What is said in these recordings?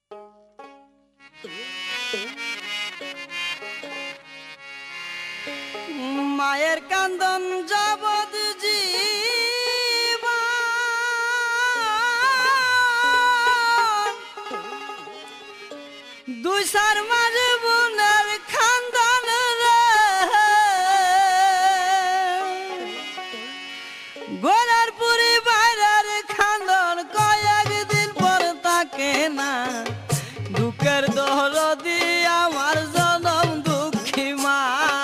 মায়ের কান্দন যাবৎ জীবন, দুই সার মাঝে বোনের খান্দন রে, গোড়ার পুরি বাইরের খান্দন কয়েকদিন পর তাকে না, দুঃখের দরদি আমার জনম দুঃখী মা,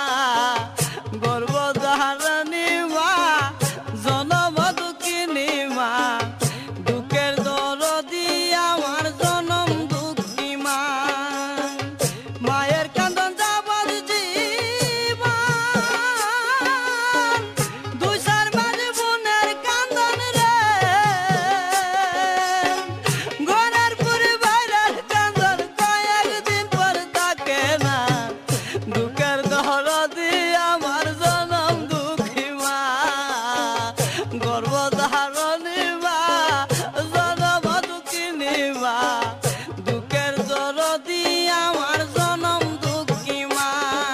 গর্ভধারিণী মা, জনম দুঃখিনী মা, দুঃখের দরদি আমার জনম দুঃখী মা। মায়ের কান্দন যাবৎ জীবন, দুই চার মাঝে বোনের কান্দন রে, ঘরের পুরি বাইরের কান্দন কয়েকদিন পর থাকে না, দুঃখের দরদি আমার জনম দুঃখী মা, গর্ভধারিণী মা, জনম দুঃখিনী মা, দুঃখের দরদি আমার জনম দুঃখী মা।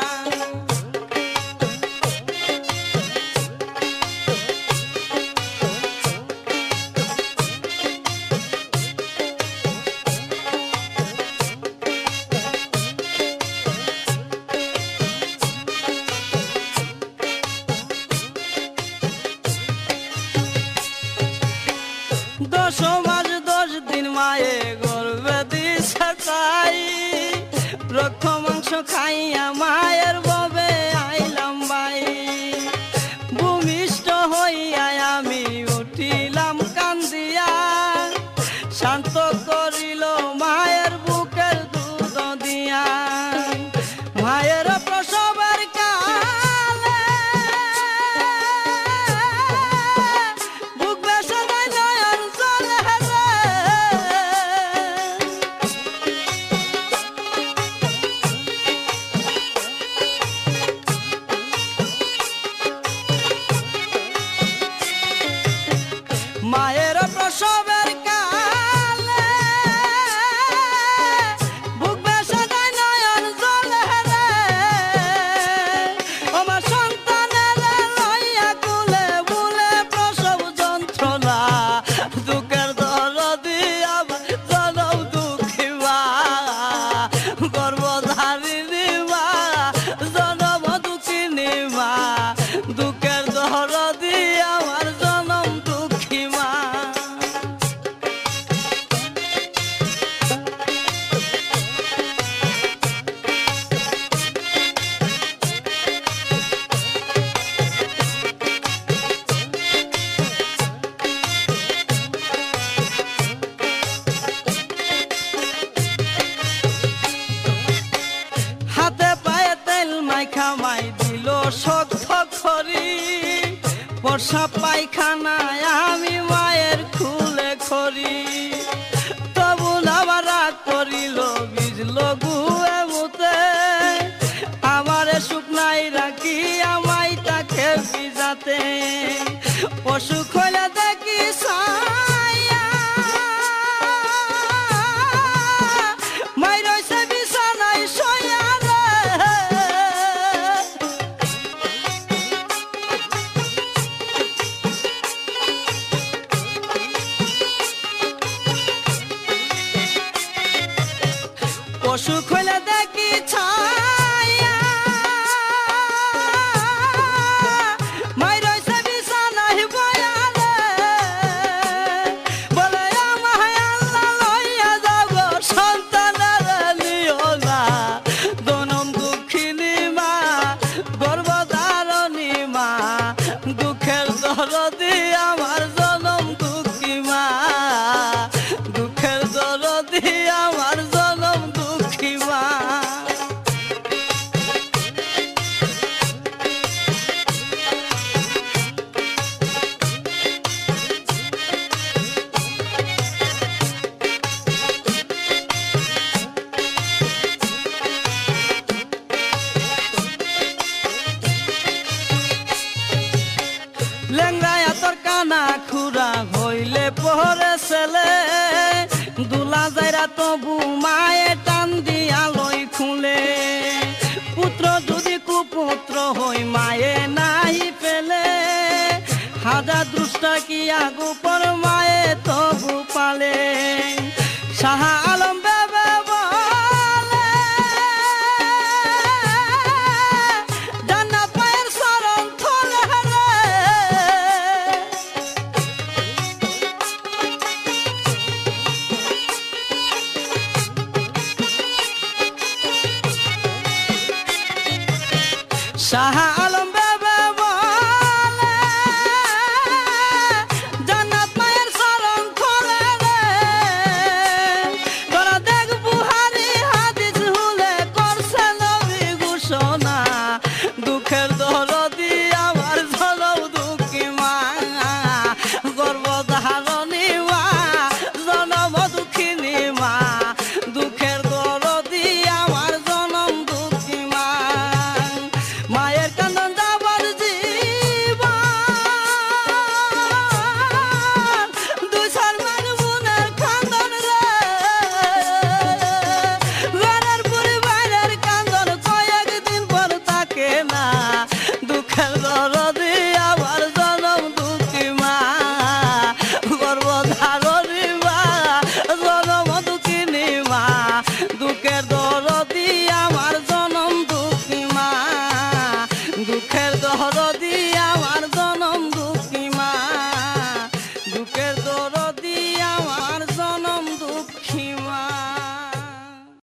দশ মাস 10 দিন মায়ে গর্ভে দিছে তাই, রক্ত মাংস খাইয়া মায়ের ববে আইলাম বাই, ভূমিষ্ঠ হইয়া আমি উঠিলাম কান্দিয়া, শান্ত করিল মায়ের বুকের দুধ দিয়া, মায়ের প্রসবের কালে বুক বেসাদায় নয়ন জলে রে, মায়ের প্রসবের কালে বুক বেসাদায় নয়ন জলে রে, আমার সন্তানের লইয়া কুলে বুলে প্রসব যন্ত্রণা, দুঃখের দরদি আমার জনম দুঃখী মা, গর্ভধারিণী মা, জনম দুঃখিনী মা, দুঃখের দরদি আমার জনম দুঃখী মা। হাতে পায়ে তেল মাইখা মাই দিল শক্ত খড়ি, বর্ষা পায়খানায় আমি মায়ের খুলে খড়ি, তবু আবার রাগ করিল বিজল গুয়ে মুতে, আমারে শুকনাই রাখি আমায় তাকে ভিজাতে, অসুখ হইলে দেখি ছায়া, মাই রইছে বিছানায় শোয়া রে, অসুখ হইলে দেখি ছায়া, মাই রইছে বিছানায় বয়া রে, বলে আমায় আল্লাহ লইয়া যাও গো সন্তানের নিও না, জনম দুঃখিনী মা, গর্ভধারিণী মা, দুঃখের দরদি আমার জনম দুঃখী মা, দুঃখের দরদি আমার জনম দুঃখী মা। লেংরায়া তোর কানা খুরা হইলে পরে ছেলে, দুলা যাইরা লইয়া তবু মায়ে টান দিয়া লই খুলে পুত্র যদি কুপুত্র হই মায়ে নাই পেলে হাজার দুষ্টা কি আগোপর মায়ে তবু পালে শাহ আলম বেবে বলে জান্নাত মায়ের শরণ থলে রে শাহ